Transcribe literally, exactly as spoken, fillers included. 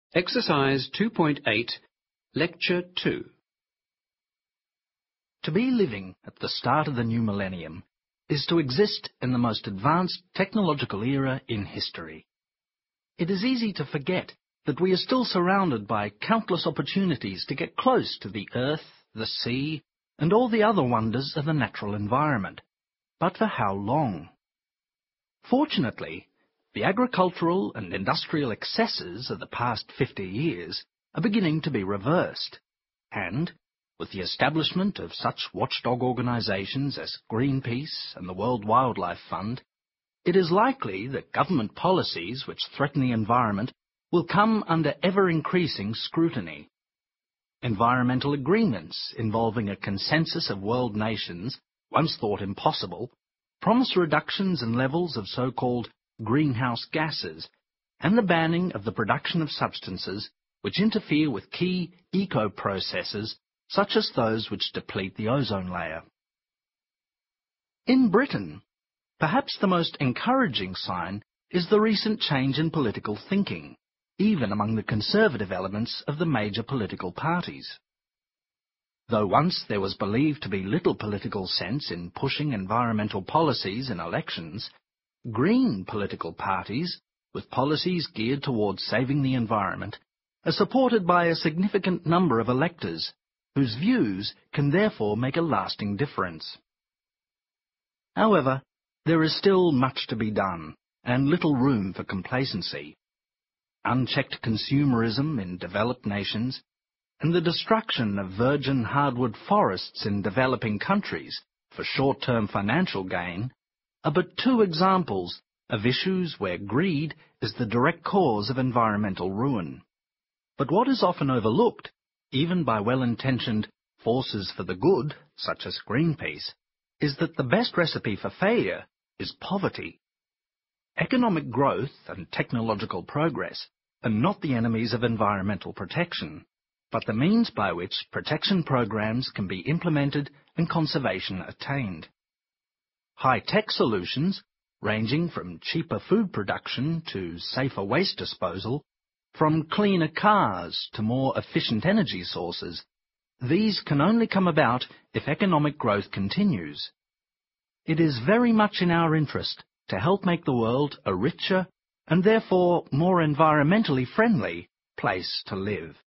Exercise two point eight, Lecture two. To be living at the start of the new millennium is to exist in the most advanced technological era in history. It is easy to forget that we are still surrounded by countless opportunities to get close to the earth, the sea, and all the other wonders of the natural environment. But for how long? Fortunately, the agricultural and industrial excesses of the past fifty years are beginning to be reversed, and, with the establishment of such watchdog organisations as Greenpeace and the World Wildlife Fund, it is likely that government policies which threaten the environment will come under ever-increasing scrutiny. Environmental agreements involving a consensus of world nations, once thought impossible, promise reductions in levels of so-called greenhouse gases and the banning of the production of substances which interfere with key eco-processes such as those which deplete the ozone layer. In Britain, perhaps the most encouraging sign is the recent change in political thinking, even among the conservative elements of the major political parties. Though once there was believed to be little political sense in pushing environmental policies in elections, green political parties, with policies geared towards saving the environment, are supported by a significant number of electors, whose views can therefore make a lasting difference. However, there is still much to be done, and little room for complacency. Unchecked consumerism in developed nations, and the destruction of virgin hardwood forests in developing countries for short-term financial gain, are but two examples of issues where greed is the direct cause of environmental ruin. But what is often overlooked, even by well-intentioned forces for the good, such as Greenpeace, is that the best recipe for failure is poverty. Economic growth and technological progress are not the enemies of environmental protection, but the means by which protection programs can be implemented and conservation attained. High-tech solutions, ranging from cheaper food production to safer waste disposal, from cleaner cars to more efficient energy sources, these can only come about if economic growth continues. It is very much in our interest to help make the world a richer and therefore more environmentally friendly place to live.